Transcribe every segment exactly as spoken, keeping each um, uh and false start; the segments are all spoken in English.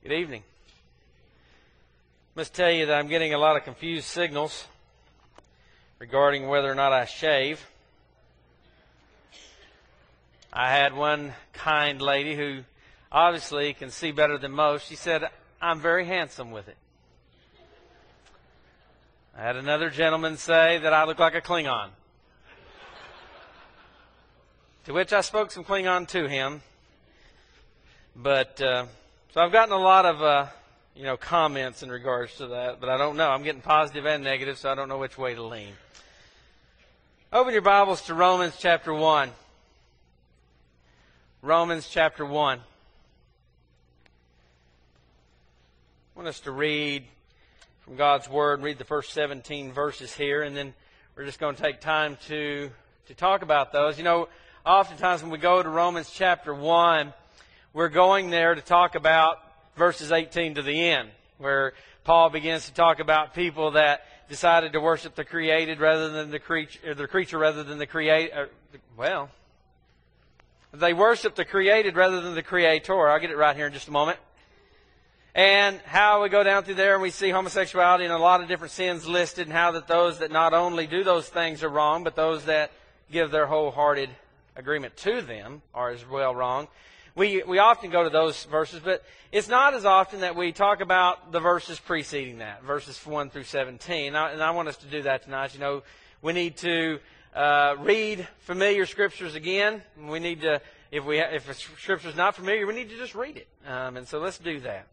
Good evening. I must tell you that I'm getting a lot of confused signals regarding whether or not I shave. I had one kind lady who obviously can see better than most. She said, I'm very handsome with it. I had another gentleman say that I look like a Klingon. To which I spoke some Klingon to him. But, uh, so I've gotten a lot of, uh, you know, comments in regards to that. But I don't know. I'm getting positive and negative, so I don't know which way to lean. Open your Bibles to Romans chapter one. Romans chapter one. I want us to read from God's Word, read the first seventeen verses here, and then we're just going to take time to, to talk about those. You know, oftentimes when we go to Romans chapter one, we're going there to talk about verses eighteen to the end, where Paul begins to talk about people that decided to worship the created rather than the creature, the creature rather than the create. Well, they worship the created rather than the creator. I'll get it right here in just a moment. And how we go down through there and we see homosexuality and a lot of different sins listed, and how that those that not only do those things are wrong, but those that give their wholehearted agreement to them are as well wrong. We we often go to those verses, but it's not as often that we talk about the verses preceding that, verses one through seventeen. And I, and I want us to do that tonight. You know, we need to uh, read familiar scriptures again. We need to, if we if a scripture is not familiar, we need to just read it. Um, and so let's do that.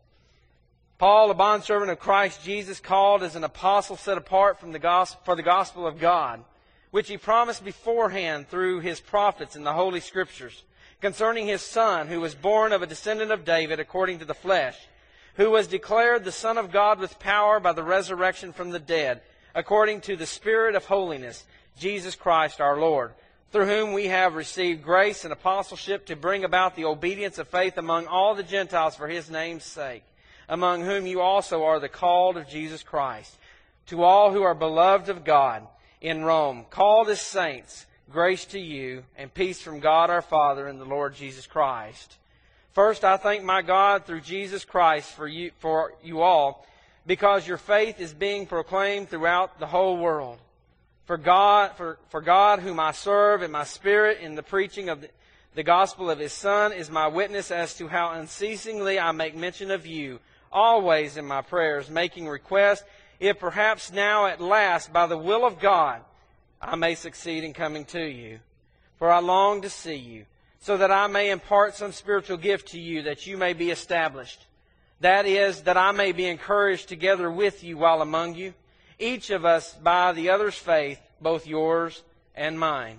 Paul, a bondservant of Christ Jesus, called as an apostle, set apart from the gospel for the gospel of God, which he promised beforehand through his prophets in the Holy Scriptures, concerning his Son, who was born of a descendant of David according to the flesh, who was declared the Son of God with power by the resurrection from the dead, according to the Spirit of holiness, Jesus Christ our Lord, through whom we have received grace and apostleship to bring about the obedience of faith among all the Gentiles for his name's sake, among whom you also are the called of Jesus Christ. To all who are beloved of God in Rome, called as saints, grace to you and peace from God our Father and the Lord Jesus Christ. First, I thank my God through Jesus Christ for you, for you all, because your faith is being proclaimed throughout the whole world. For God, for, for God whom I serve in my spirit in the preaching of the, the gospel of his Son is my witness as to how unceasingly I make mention of you, always in my prayers, making request, if perhaps now at last by the will of God I may succeed in coming to you. For I long to see you, so that I may impart some spiritual gift to you, that you may be established. That is, that I may be encouraged together with you while among you, each of us by the other's faith, both yours and mine.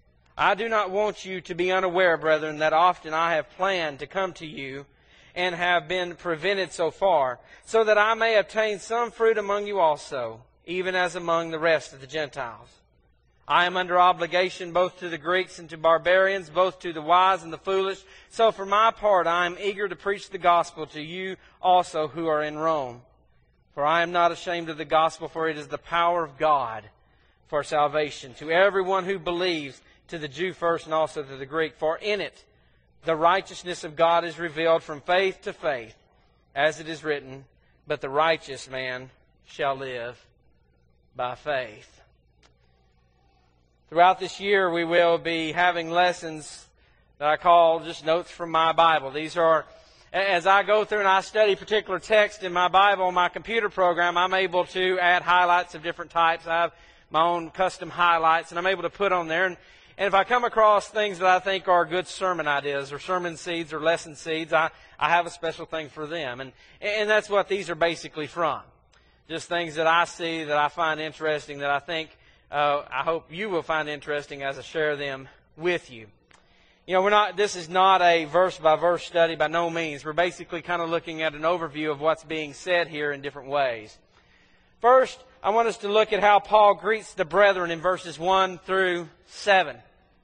I do not want you to be unaware, brethren, that often I have planned to come to you, and have been prevented so far, so that I may obtain some fruit among you also, even as among the rest of the Gentiles. I am under obligation both to the Greeks and to barbarians, both to the wise and the foolish. So for my part, I am eager to preach the gospel to you also who are in Rome. For I am not ashamed of the gospel, for it is the power of God for salvation to everyone who believes, to the Jew first and also to the Greek. For in it the righteousness of God is revealed from faith to faith, as it is written, but the righteous man shall live by faith. Throughout this year, we will be having lessons that I call just notes from my Bible. These are, as I go through and I study particular text in my Bible, my computer program, I'm able to add highlights of different types. I have my own custom highlights, and I'm able to put on there. And, and if I come across things that I think are good sermon ideas or sermon seeds or lesson seeds, I, I have a special thing for them. And, and that's what these are basically from. Just things that I see that I find interesting, that I think Uh, I hope you will find interesting as I share them with you. You know, we're not. This is not a verse-by-verse study by no means. We're basically kind of looking at an overview of what's being said here in different ways. First, I want us to look at how Paul greets the brethren in verses one through seven.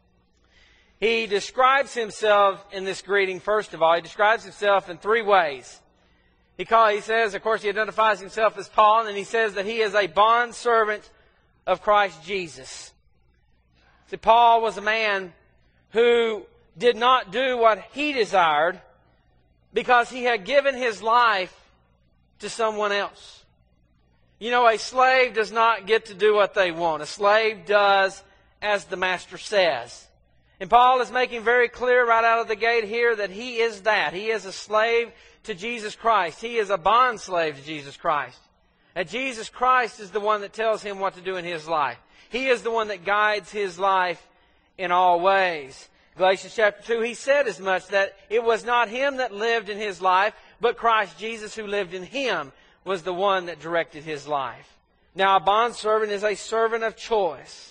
He describes himself in this greeting, first of all. He describes himself in three ways. He, call, he says, of course, he identifies himself as Paul, and then he says that he is a bondservant of Christ Jesus. See, Paul was a man who did not do what he desired, because he had given his life to someone else. You know, a slave does not get to do what they want. A slave does as the master says. And Paul is making very clear right out of the gate here that he is that. He is a slave to Jesus Christ. He is a bond slave to Jesus Christ. And Jesus Christ is the one that tells him what to do in his life. He is the one that guides his life in all ways. Galatians chapter two, he said as much, that it was not him that lived in his life, but Christ Jesus who lived in him was the one that directed his life. Now, a bondservant is a servant of choice.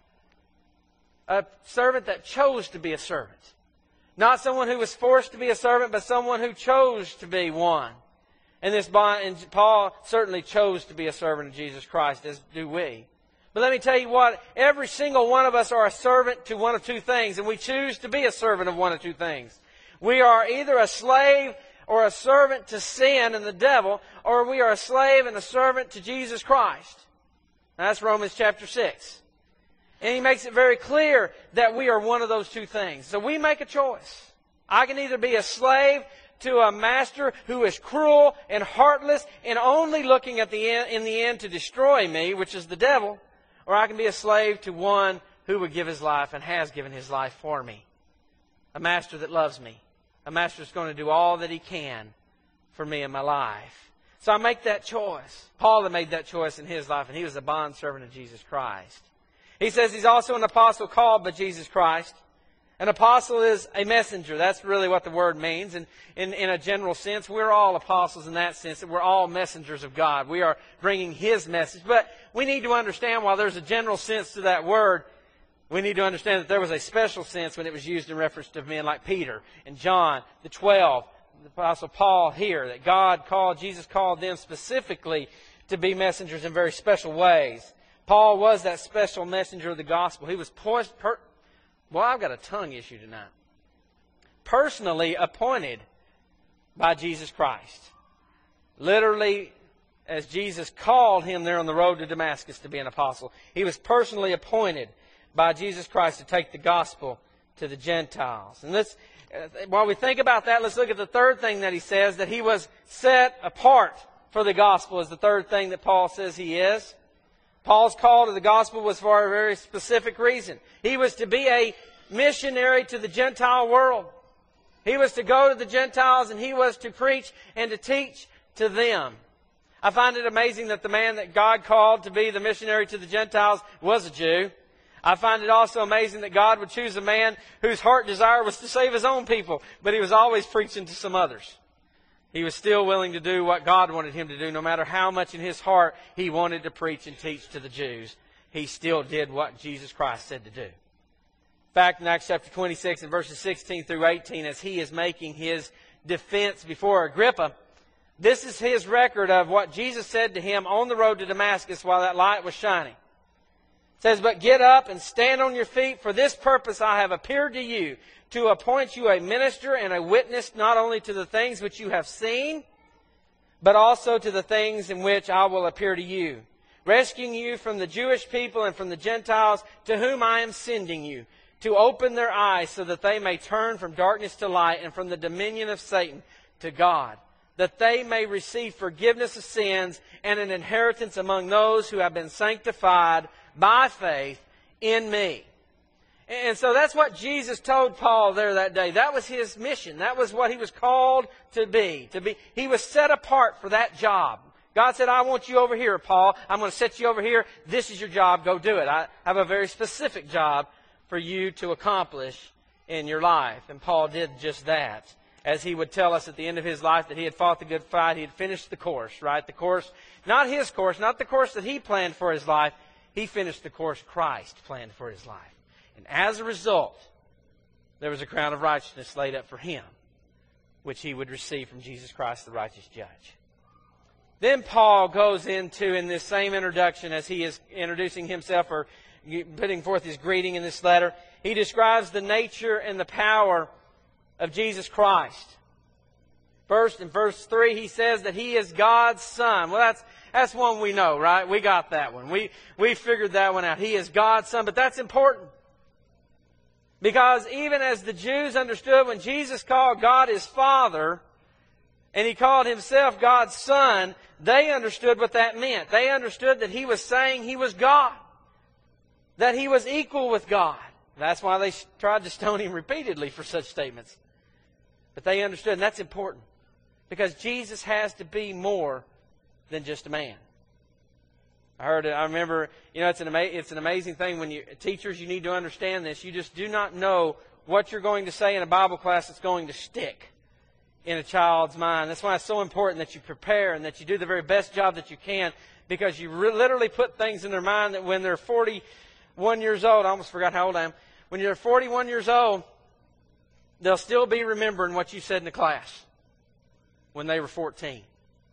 A servant that chose to be a servant. Not someone who was forced to be a servant, but someone who chose to be one. And this bond, and Paul certainly chose to be a servant of Jesus Christ, as do we. But let me tell you what, every single one of us are a servant to one of two things, and we choose to be a servant of one of two things. We are either a slave or a servant to sin and the devil, or we are a slave and a servant to Jesus Christ. Now, that's Romans chapter six. And he makes it very clear that we are one of those two things. So we make a choice. I can either be a slave to a master who is cruel and heartless and only looking at the end, in the end to destroy me, which is the devil, or I can be a slave to one who would give his life and has given his life for me. A master that loves me. A master that's going to do all that he can for me in my life. So I make that choice. Paul had made that choice in his life, and he was a bondservant of Jesus Christ. He says he's also an apostle called by Jesus Christ. An apostle is a messenger. That's really what the word means. And in, in a general sense, we're all apostles in that sense, that we're all messengers of God. We are bringing His message. But we need to understand, while there's a general sense to that word, we need to understand that there was a special sense when it was used in reference to men like Peter and John, the twelve, the apostle Paul here, that God called, Jesus called them specifically to be messengers in very special ways. Paul was that special messenger of the gospel. He was poised, per, well, I've got a tongue issue tonight. Personally appointed by Jesus Christ. Literally, as Jesus called him there on the road to Damascus to be an apostle, he was personally appointed by Jesus Christ to take the gospel to the Gentiles. And let's, while we think about that, let's look at the third thing that he says, that he was set apart for the gospel, is the third thing that Paul says he is. Paul's call to the gospel was for a very specific reason. He was to be a missionary to the Gentile world. He was to go to the Gentiles and he was to preach and to teach to them. I find it amazing that the man that God called to be the missionary to the Gentiles was a Jew. I find it also amazing that God would choose a man whose heart desire was to save his own people, but he was always preaching to some others. He was still willing to do what God wanted him to do, no matter how much in his heart he wanted to preach and teach to the Jews. He still did what Jesus Christ said to do. In fact, in Acts chapter twenty-six and verses sixteen through eighteen, as he is making his defense before Agrippa, this is his record of what Jesus said to him on the road to Damascus while that light was shining. It says, "But get up and stand on your feet. For this purpose I have appeared to you, to appoint you a minister and a witness not only to the things which you have seen, but also to the things in which I will appear to you, rescuing you from the Jewish people and from the Gentiles to whom I am sending you, to open their eyes so that they may turn from darkness to light and from the dominion of Satan to God, that they may receive forgiveness of sins and an inheritance among those who have been sanctified by faith in me." And so that's what Jesus told Paul there that day. That was his mission. That was what he was called to be. To be. He was set apart for that job. God said, "I want you over here, Paul. I'm going to set you over here. This is your job. Go do it. I have a very specific job for you to accomplish in your life." And Paul did just that. As he would tell us at the end of his life that he had fought the good fight. He had finished the course, right? The course, not his course, not the course that he planned for his life. He finished the course Christ planned for his life. And as a result, there was a crown of righteousness laid up for him, which he would receive from Jesus Christ, the righteous judge. Then Paul goes into, in this same introduction, as he is introducing himself or putting forth his greeting in this letter, he describes the nature and the power of Jesus Christ. First, in verse three, he says that He is God's Son. Well, that's that's one we know, right? We got that one. We, we figured that one out. He is God's Son, but that's important. Because even as the Jews understood when Jesus called God His Father, and He called Himself God's Son, they understood what that meant. They understood that He was saying He was God, that He was equal with God. That's why they tried to stone Him repeatedly for such statements. But they understood, and that's important, because Jesus has to be more than just a man. I heard it. I remember, you know, it's an, ama- it's an amazing thing when you, teachers, you need to understand this. You just do not know what you're going to say in a Bible class that's going to stick in a child's mind. That's why it's so important that you prepare and that you do the very best job that you can, because you re- literally put things in their mind that when they're forty-one years old, I almost forgot how old I am, when you're forty-one years old, they'll still be remembering what you said in the class when they were fourteen.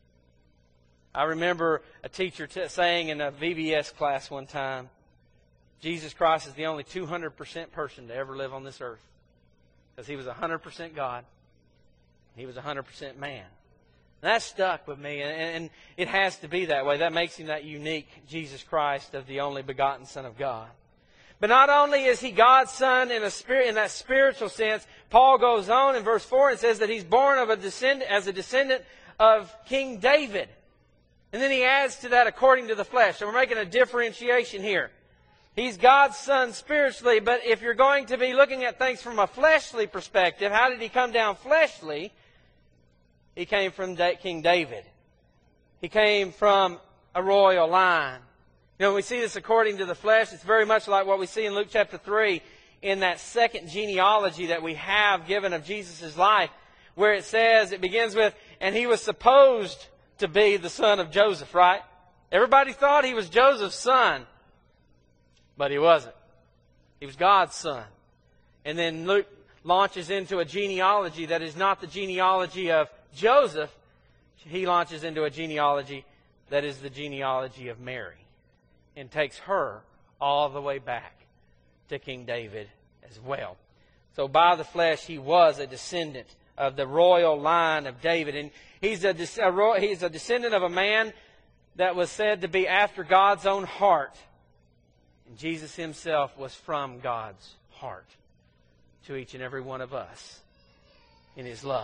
I remember a teacher t- saying in a V B S class one time, Jesus Christ is the only two hundred percent person to ever live on this earth. Because He was one hundred percent God. He was one hundred percent man. And that stuck with me, and, and it has to be that way. That makes Him that unique Jesus Christ of the only begotten Son of God. But not only is He God's Son in a spirit, in that spiritual sense, Paul goes on in verse four and says that He's born of a descendant, as a descendant of King David. And then he adds to that according to the flesh. So we're making a differentiation here. He's God's Son spiritually, but if you're going to be looking at things from a fleshly perspective, how did He come down fleshly? He came from King David. He came from a royal line. You know, when we see this according to the flesh, it's very much like what we see in Luke chapter three in that second genealogy that we have given of Jesus' life, where it says, it begins with, and He was supposed to be the son of Joseph, right? Everybody thought He was Joseph's son, but He wasn't. He was God's Son. And then Luke launches into a genealogy that is not the genealogy of Joseph. He launches into a genealogy that is the genealogy of Mary, and takes her all the way back to King David as well. So by the flesh, He was a descendant of the royal line of David. And he's a, a, he's a descendant of a man that was said to be after God's own heart. And Jesus Himself was from God's heart to each and every one of us in His love.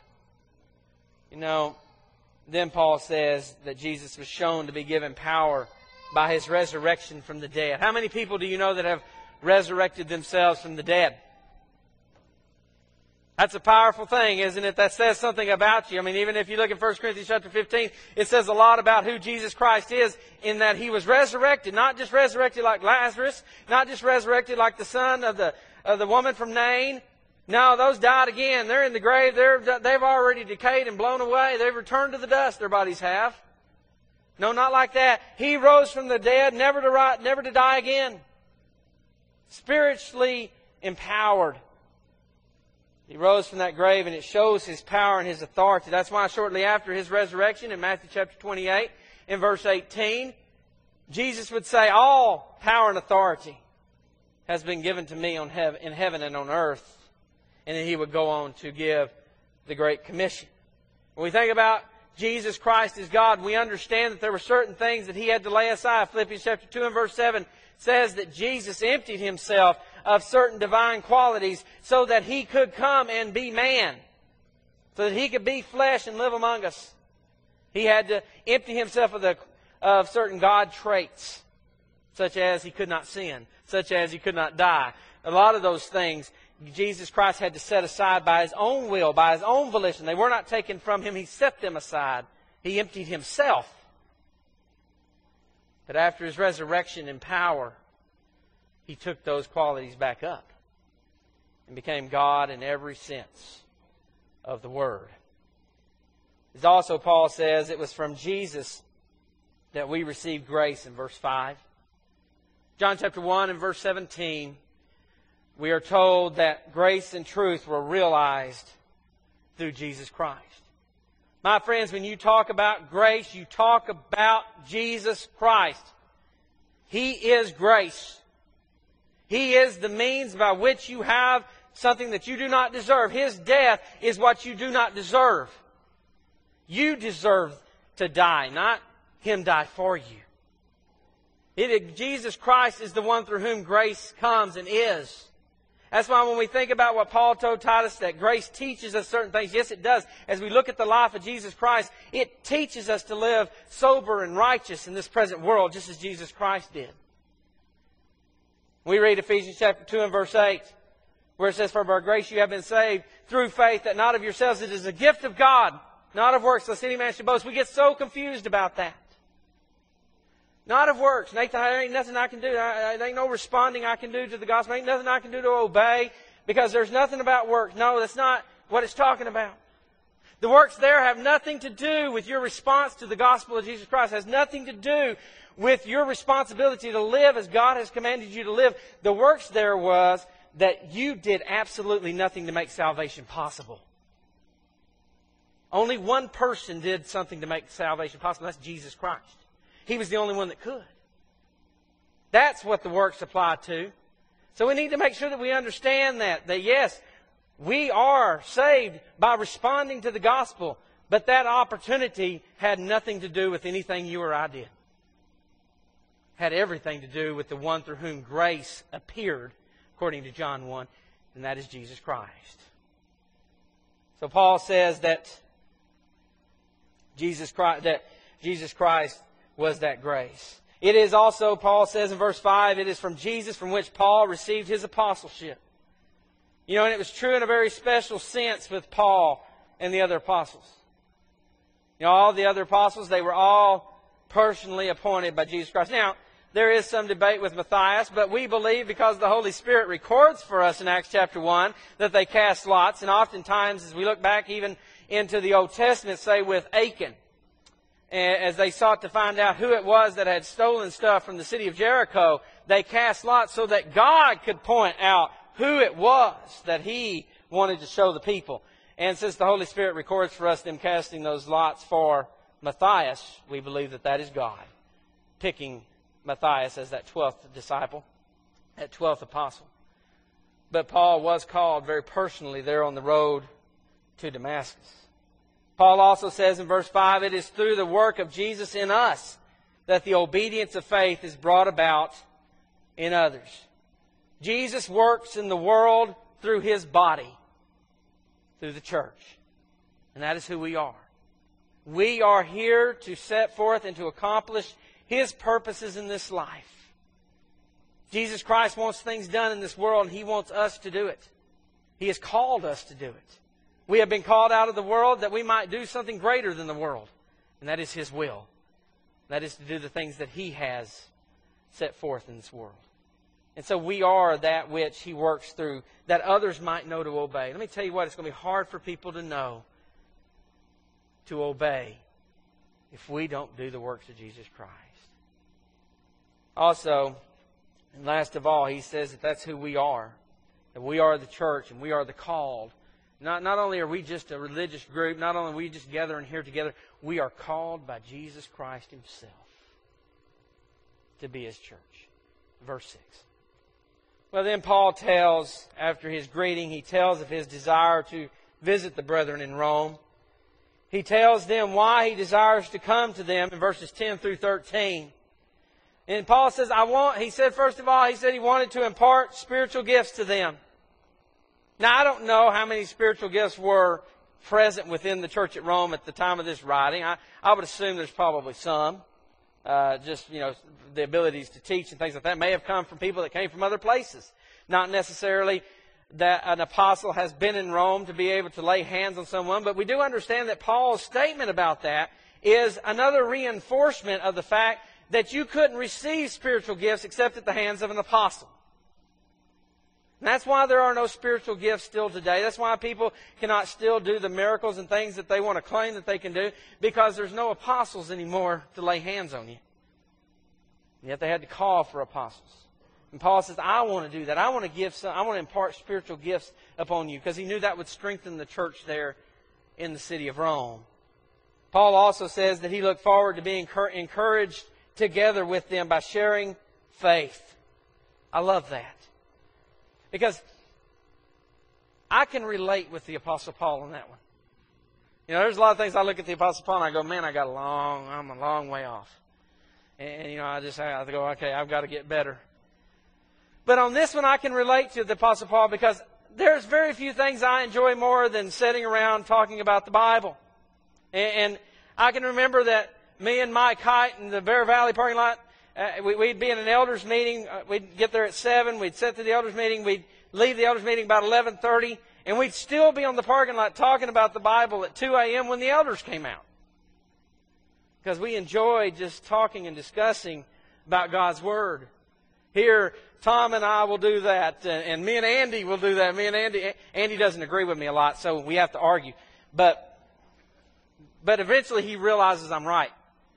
You know, then Paul says that Jesus was shown to be given power by His resurrection from the dead. How many people do you know that have resurrected themselves from the dead? That's a powerful thing, isn't it? That says something about you. I mean, even if you look at First Corinthians chapter fifteen, it says a lot about who Jesus Christ is, in that He was resurrected. Not just resurrected like Lazarus, not just resurrected like the son of the of the woman from Nain. No, those died again. They're in the grave. They're, they've already decayed and blown away. They've returned to the dust, their bodies have. No, not like that. He rose from the dead, never to rise, never to die again. Spiritually empowered. He rose from that grave, and it shows His power and His authority. That's why shortly after His resurrection, in Matthew chapter twenty-eight, in verse eighteen, Jesus would say, all power and authority has been given to me on heaven, in heaven and on earth. And then He would go on to give the Great Commission. When we think about Jesus Christ as God, we understand that there were certain things that He had to lay aside. Philippians chapter two and verse seven says that Jesus emptied Himself of certain divine qualities so that He could come and be man. So that He could be flesh and live among us. He had to empty Himself of, the, of certain God traits, such as He could not sin, such as He could not die. A lot of those things Jesus Christ had to set aside by His own will, by His own volition. They were not taken from Him. He set them aside. He emptied Himself. But after His resurrection in power, He took those qualities back up and became God in every sense of the word. As also Paul says, it was from Jesus that we received grace in verse five. John chapter one and verse seventeen, we are told that grace and truth were realized through Jesus Christ. My friends, when you talk about grace, you talk about Jesus Christ. He is grace. He is the means by which you have something that you do not deserve. His death is what you do not deserve. You deserve to die, not Him die for you. It, Jesus Christ is the one through whom grace comes and is. That's why when we think about what Paul told Titus, that grace teaches us certain things, yes, it does. As we look at the life of Jesus Christ, it teaches us to live sober and righteous in this present world, just as Jesus Christ did. We read Ephesians chapter two and verse eight, where it says, "For by grace you have been saved through faith, that not of yourselves, it is a gift of God, not of works, lest any man should boast." We get so confused about that. Not of works. Nathan, there ain't nothing I can do. There ain't no responding I can do to the gospel. There ain't nothing I can do to obey, because there's nothing about works. No, that's not what it's talking about. The works there have nothing to do with your response to the gospel of Jesus Christ. It has nothing to do with your responsibility to live as God has commanded you to live. The works there was that you did absolutely nothing to make salvation possible. Only one person did something to make salvation possible. That's Jesus Christ. He was the only one that could. That's what the works apply to. So we need to make sure that we understand that. That yes, we are saved by responding to the gospel. But that opportunity had nothing to do with anything you or I did. Had everything to do with the one through whom grace appeared, according to John one. And that is Jesus Christ. So Paul says that Jesus Christ, that Jesus Christ was that grace. It is also, Paul says in verse five, it is from Jesus from which Paul received his apostleship. You know, and it was true in a very special sense with Paul and the other apostles. You know, all the other apostles, they were all personally appointed by Jesus Christ. Now, there is some debate with Matthias, but we believe, because the Holy Spirit records for us in Acts chapter one, that they cast lots. And oftentimes, as we look back even into the Old Testament, say with Achan, as they sought to find out who it was that had stolen stuff from the city of Jericho, they cast lots so that God could point out who it was that He wanted to show the people. And since the Holy Spirit records for us them casting those lots for Matthias, we believe that that is God picking Matthias as that twelfth disciple, that twelfth apostle. But Paul was called very personally there on the road to Damascus. Paul also says in verse five, it is through the work of Jesus in us that the obedience of faith is brought about in others. Jesus works in the world through His body, through the church. And that is who we are. We are here to set forth and to accomplish His purposes in this life. Jesus Christ wants things done in this world, and He wants us to do it. He has called us to do it. We have been called out of the world that we might do something greater than the world. And that is His will. That is to do the things that He has set forth in this world. And so we are that which He works through, that others might know to obey. Let me tell you what, it's going to be hard for people to know to obey if we don't do the works of Jesus Christ. Also, and last of all, he says that that's who we are. That we are the church and we are the called. Not, not only are we just a religious group, not only are we just gathering here together, we are called by Jesus Christ Himself to be His church. Verse six. Well, then Paul tells, after his greeting, he tells of his desire to visit the brethren in Rome. He tells them why he desires to come to them in verses ten through thirteen. And Paul says, I want, he said, first of all, he said he wanted to impart spiritual gifts to them. Now, I don't know how many spiritual gifts were present within the church at Rome at the time of this writing. I, I would assume there's probably some. Uh, just, you know, the abilities to teach and things like that may have come from people that came from other places. Not necessarily that an apostle has been in Rome to be able to lay hands on someone, but we do understand that Paul's statement about that is another reinforcement of the fact that you couldn't receive spiritual gifts except at the hands of an apostle. And that's why there are no spiritual gifts still today. That's why people cannot still do the miracles and things that they want to claim that they can do, because there's no apostles anymore to lay hands on you. And yet they had to call for apostles. And Paul says, I want to do that. I want to give some, I want to impart spiritual gifts upon you, because he knew that would strengthen the church there in the city of Rome. Paul also says that he looked forward to being encouraged together with them by sharing faith. I love that. Because I can relate with the Apostle Paul on that one. You know, there's a lot of things I look at the Apostle Paul and I go, man, I got a long, I'm a long way off. And, you know, I just I have to go, okay, I've got to get better. But on this one I can relate to the Apostle Paul because there's very few things I enjoy more than sitting around talking about the Bible. And, and I can remember that me and Mike Height in the Bear Valley parking lot, uh, we, we'd be in an elders meeting. Uh, we'd get there at seven. We'd sit through the elders meeting. We'd leave the elders meeting about eleven thirty. And we'd still be on the parking lot talking about the Bible at two a.m. when the elders came out. Because we enjoyed just talking and discussing about God's Word. Here, Tom and I will do that, and, and me and Andy will do that. Me and Andy, Andy doesn't agree with me a lot, so we have to argue. But, but eventually he realizes I'm right.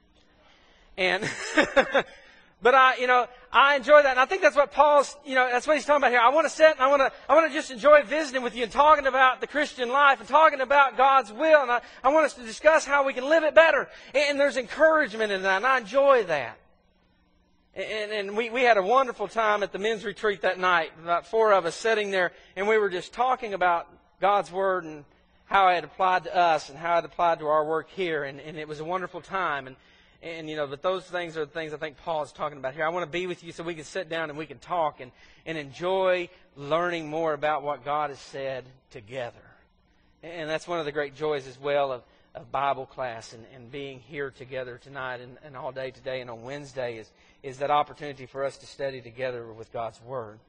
And, but I, you know, I enjoy that, and I think that's what Paul's, you know, that's what he's talking about here. I want to sit and I want to, I want to just enjoy visiting with you and talking about the Christian life and talking about God's will, and I, I want us to discuss how we can live it better. And there's encouragement in that, and I enjoy that. And, and we, we had a wonderful time at the men's retreat that night. About four of us sitting there, and we were just talking about God's Word and how it applied to us and how it applied to our work here. And, and it was a wonderful time. And, and, you know, but those things are the things I think Paul is talking about here. I want to be with you so we can sit down and we can talk and, and enjoy learning more about what God has said together. And that's one of the great joys as well of, of Bible class and, and being here together tonight and, and all day today and on Wednesday is is that opportunity for us to study together with God's Word.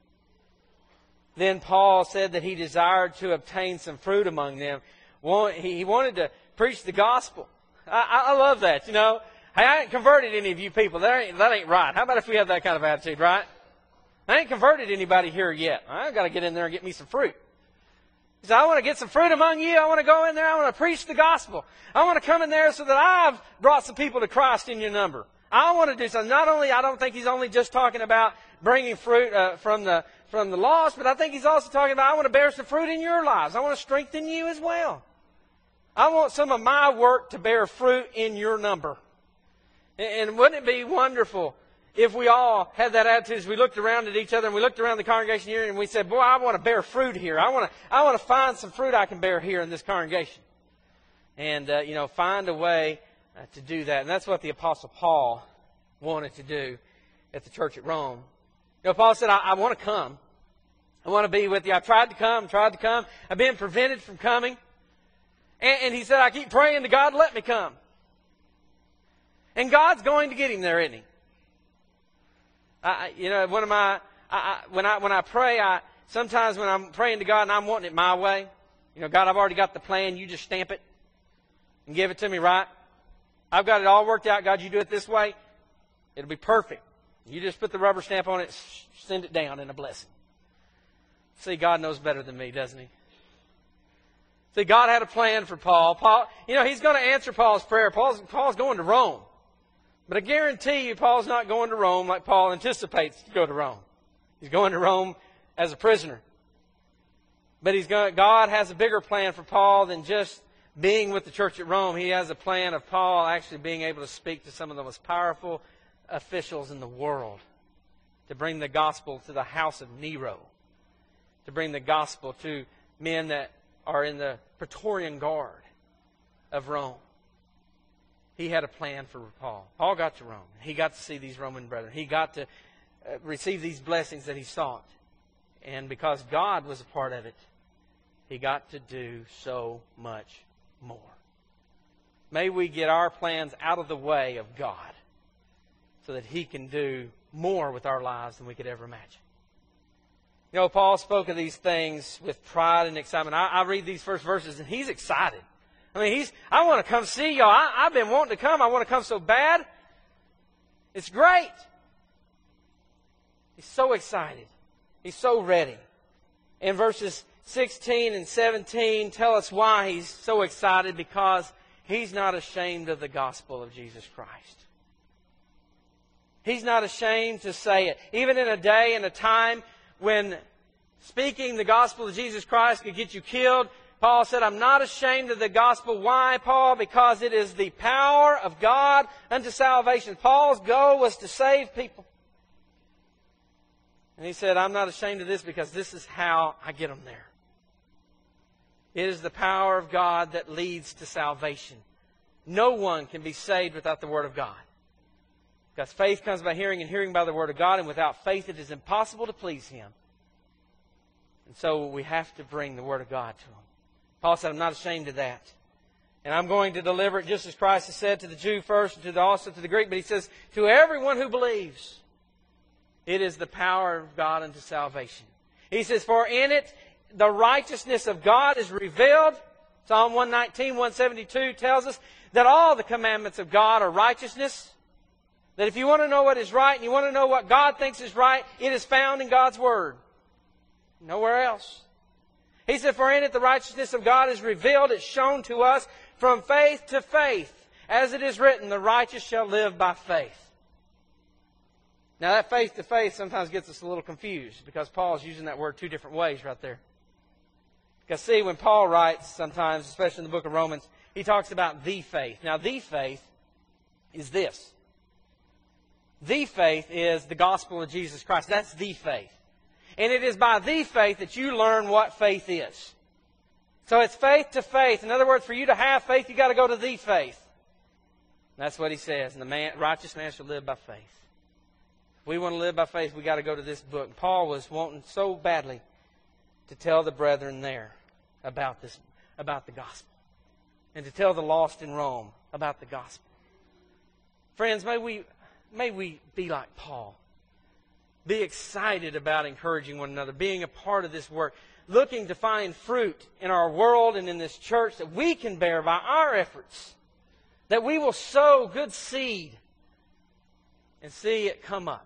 Then Paul said that he desired to obtain some fruit among them. He wanted to preach the gospel. I, I love that, you know. Hey, I ain't converted any of you people. That ain't, that ain't right. How about if we have that kind of attitude, right? I ain't converted anybody here yet. I've got to get in there and get me some fruit. He said, I want to get some fruit among you. I want to go in there. I want to preach the gospel. I want to come in there so that I've brought some people to Christ in your number. I want to do something. Not only, I don't think he's only just talking about bringing fruit uh, from the from the lost, but I think he's also talking about I want to bear some fruit in your lives. I want to strengthen you as well. I want some of my work to bear fruit in your number. And, and wouldn't it be wonderful if we all had that attitude as we looked around at each other and we looked around the congregation here and we said, boy, I want to bear fruit here. I want to I want to find some fruit I can bear here in this congregation. And, uh, you know, find a way Uh, to do that. And that's what the Apostle Paul wanted to do at the church at Rome. You know, Paul said, I, I want to come. I want to be with you. I've tried to come, tried to come. I've been prevented from coming. And, and he said, I keep praying to God, let me come. And God's going to get him there, isn't he? I, you know, one of my, I, I, when I when I pray, I sometimes when I'm praying to God and I'm wanting it my way, you know, God, I've already got the plan. You just stamp it and give it to me, right? I've got it all worked out. God, you do it this way, it'll be perfect. You just put the rubber stamp on it, send it down in a blessing. See, God knows better than me, doesn't he? See, God had a plan for Paul. Paul, you know, he's going to answer Paul's prayer. Paul's, Paul's going to Rome. But I guarantee you, Paul's not going to Rome like Paul anticipates to go to Rome. He's going to Rome as a prisoner. But he's going, God has a bigger plan for Paul than just being with the church at Rome. He has a plan of Paul actually being able to speak to some of the most powerful officials in the world, to bring the gospel to the house of Nero, to bring the gospel to men that are in the Praetorian Guard of Rome. He had a plan for Paul. Paul got to Rome. He got to see these Roman brethren. He got to receive these blessings that he sought. And because God was a part of it, he got to do so much more. May we get our plans out of the way of God so that he can do more with our lives than we could ever imagine. You know, Paul spoke of these things with pride and excitement. I, I read these first verses and he's excited. I mean, he's, I want to come see y'all. I, I've been wanting to come. I want to come so bad. It's great. He's so excited. He's so ready. In verses sixteen and seventeen tell us why he's so excited, because he's not ashamed of the gospel of Jesus Christ. He's not ashamed to say it. Even in a day and a time when speaking the gospel of Jesus Christ could get you killed, Paul said, I'm not ashamed of the gospel. Why, Paul? Because it is the power of God unto salvation. Paul's goal was to save people. And he said, I'm not ashamed of this because this is how I get them there. It is the power of God that leads to salvation. No one can be saved without the Word of God. Because faith comes by hearing, and hearing by the Word of God, and without faith it is impossible to please Him. And so we have to bring the Word of God to Him. Paul said, I'm not ashamed of that. And I'm going to deliver it just as Christ has said to the Jew first, and to the, also to the Greek. But He says, to everyone who believes, it is the power of God unto salvation. He says, for in it the righteousness of God is revealed. Psalm one nineteen, one seventy-two tells us that all the commandments of God are righteousness. That if you want to know what is right and you want to know what God thinks is right, it is found in God's Word. Nowhere else. He said, for in it the righteousness of God is revealed. It's shown to us from faith to faith. As it is written, the righteous shall live by faith. Now that faith to faith sometimes gets us a little confused because Paul's using that word two different ways right there. Because see, when Paul writes sometimes, especially in the book of Romans, he talks about the faith. Now the faith is this. The faith is the gospel of Jesus Christ. That's the faith. And it is by the faith that you learn what faith is. So it's faith to faith. In other words, for you to have faith, you've got to go to the faith. And that's what he says. And the man, righteous man shall live by faith. If we want to live by faith, we've got to go to this book. Paul was wanting so badly to tell the brethren there about this, about the gospel. And to tell the lost in Rome about the gospel. Friends, may we, may we be like Paul. Be excited about encouraging one another, being a part of this work, looking to find fruit in our world and in this church that we can bear by our efforts, that we will sow good seed and see it come up.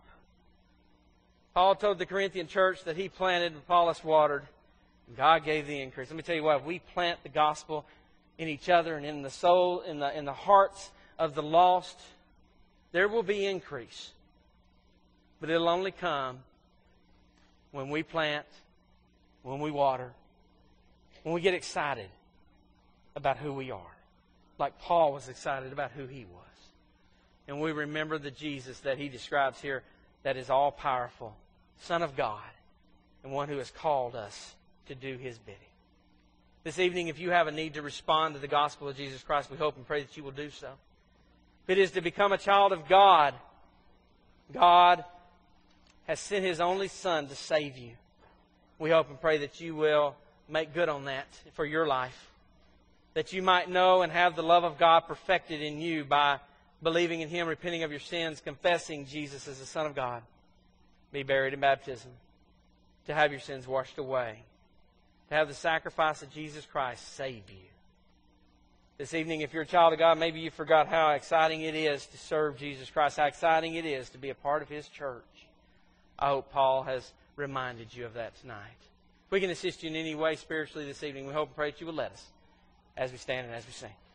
Paul told the Corinthian church that he planted and Apollos watered, and God gave the increase. Let me tell you what, if we plant the gospel in each other and in the soul, in the, in the hearts of the lost, there will be increase. But it'll only come when we plant, when we water, when we get excited about who we are. Like Paul was excited about who he was. And we remember the Jesus that he describes here that is all-powerful, Son of God, and one who has called us to do His bidding. This evening, if you have a need to respond to the gospel of Jesus Christ, we hope and pray that you will do so. If it is to become a child of God, God has sent His only Son to save you. We hope and pray that you will make good on that for your life. That you might know and have the love of God perfected in you by believing in Him, repenting of your sins, confessing Jesus as the Son of God, be buried in baptism, to have your sins washed away, to have the sacrifice of Jesus Christ save you. This evening, if you're a child of God, maybe you forgot how exciting it is to serve Jesus Christ, how exciting it is to be a part of His church. I hope Paul has reminded you of that tonight. If we can assist you in any way spiritually this evening, we hope and pray that you will let us as we stand and as we sing.